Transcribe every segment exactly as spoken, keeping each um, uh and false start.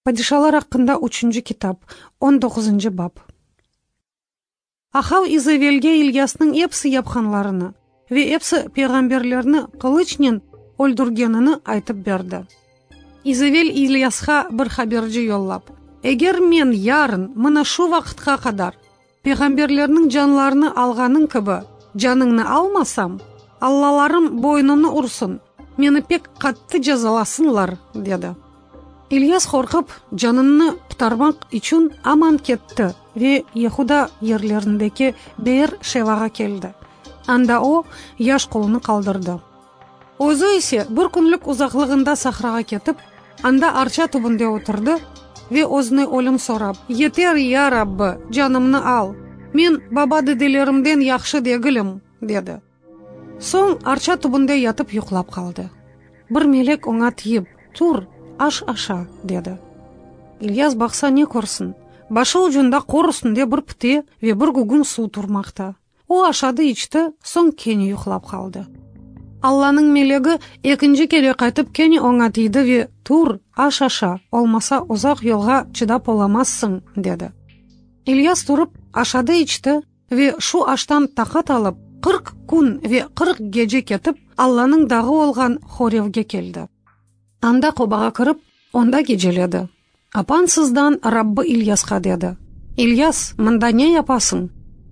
Падишалар хакында үчүнчү китап, он тогузунчу бап. Ахав Изавелге Ильясның эпсы япханларыны ве эпсы пейгамберлерни кылычнен өлдүргенini айтып берди. Изавел Ильясга бир хаберчи жоллап: "Эгер мен ярын мына шу вакытка кадар пейгамберлернин жанларыны алганың кыбы жаныңны алмасам, аллаларым бойнуну урсун, мени пек катты жазаласынлар", деди. Ильяс коркуп, жанынны кутармак үчүн аман кетти ве Яхуда жерлериндеги Беер Шевага келди. Анда о яш колуну калдырды. Өзү эсе бир күнлүк узаклыгында сахрага кетип, анда арча тубунда отурду ве өзүнө өлүм сурап: "Етер, я Раббы, жанымны ал. Мен баба деделеримден жакшы дегилим", деди. Соң арча тубунда ятып юклап калды. Бир мелек оңа тийип: "Тур, аш аша", деди. Ильяс бакса не көрсүн? Башы учунда кор үстүндө бир пыты ве бир күгүн суу турмакта. О ашады, ичти, соң кени юклап калды. Алланын мелеги экинчи келе кайтып кени оңа тийди ве: "Тур, аш аша, олмаса узак жолга чыдап оламазсың", деди. Ильяс туруп ашады, ичти ве шу аштан такат алып, кырк күн ве кырк геже кетип, Алланын дагы болгон Хоревге келди. Анда кобага кирип, онда гежеледи. "Апансыздан Раббы Ильяска", деди. "Ильяс, мында не япасың?"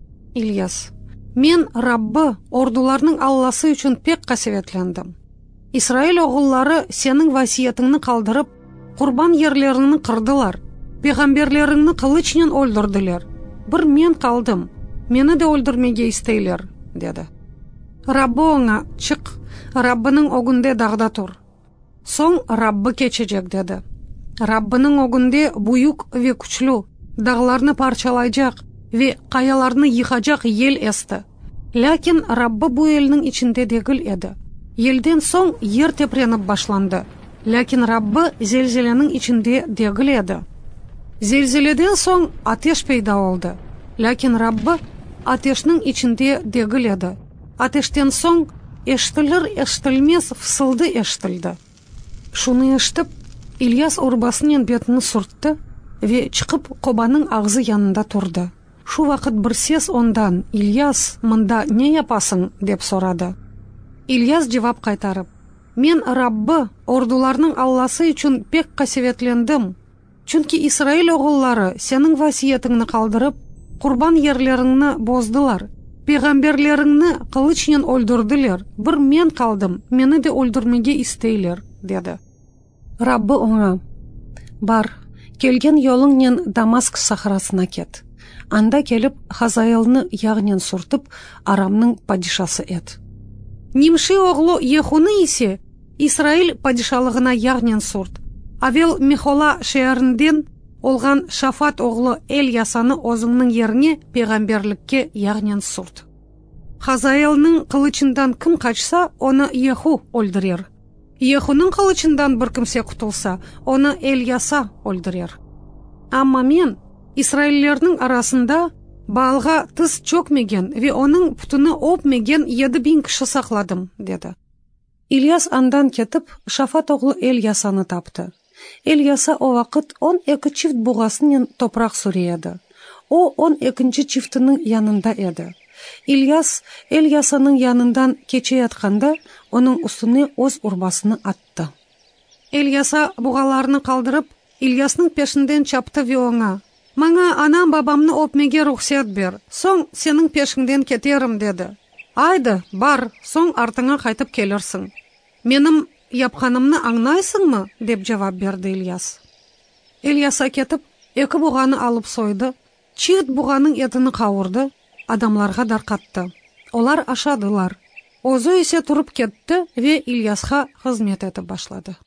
Ильяс: "Мен Раббы, ордуларның Алласы үчүн пек касиветлендим. Исраил оғуллары сенің васиятыңны калдырып, курбан жерлерини кырдылар, пейгамберлериңни кылычнен өлдүрдүлөр. Бир мен калдым, мени де өлдүрмеге истейлер", деди. Раббы оңа: "Чык, Раббынын огунде дагда тур. Соң Раббы кечежек", деди. Раббынын огунде буюк ве күчлүү, дагыларны парчалайжак ве каяларны йыхажак ел эсти. Лакин Раббы бу элнин ичинде дегил эди. Елден соң ер тепренип башланды. Лакин Раббы зелзеленин ичинде дегил эди. Зелзеледен соң атеш пайда болду. Лакин Раббы атештин ичинде дегил эди. Атештен соң эштилер эштилмес фысылды эштилди. Шуну эштип, Ильяс урбасынын бетini суртты ве чыгып кобанын агзы янында турду. Шу вакыт бир сес ондан: "Ильяс, мында не япасың?" деп сурады. Ильяс жавап кайтарып: "Мен Раббы, ордуларның Алласы үчүн пек касиветлендим. Чүнки Исраил оғуллары сенин васиятыңны калдырып, курбан жерлериңни боздулар, пейгамберлериңни кылычнен өлдүрдүлөр. Бир мен калдым, мени де өлдүрмеге истейлер", деди. Раббы оңа: "Бар, келген жолуңнен Дамаск сахарасына кет. Анда келип Хазаэлны ягнен суртуп, Арамның падишасы эт. Нимши оглу Ехуны исе Исраил падишалыгына ягнен сурт. Авел Мехола шээринден олган Шафат оглу Эльясаны өзүңнүн жерине пейгамберликке ягнен сурт. Хазаэлнын кылычындан ким качса, оны Еху өлдүрөр. Ехунун кылычындан бир кимсе кутулса, оны Эльяса өлдүрөр. Амма мен Исраиллердин арасында Баалга тыз чөкмеген ве onun путуну опмеген жети миң киши сакладым", деди. Ильяс андан кетип, Шафат оглу Эльясаны тапты. Эльяса о вакыт он эки чифт бугасынын топрак сурейди. О он экинчи чифтинин янында эди. Ильяс Эльясанын янынан кече ятканда, onun устуне өз урбасыны атты. Эльяса бугаларны калдырып, Ильястын пешинден чапты ве оңа: "Мага анам бабамны опмеге рухсат бер, соң сенин пешиңден кетерим", деди. "Айды, бар, соң артыңа кайтып келерсиң. Меним япканымны аңнайсыңмы?" деп жавап берди Ильяс. Эльяса кетип, эки буганы алып сойду, чифт буганын этини кавурду, адамларга даркатты. Олар ашадылар. Өзү эсе туруп кетти ве Ильяска кызмет этип башлады.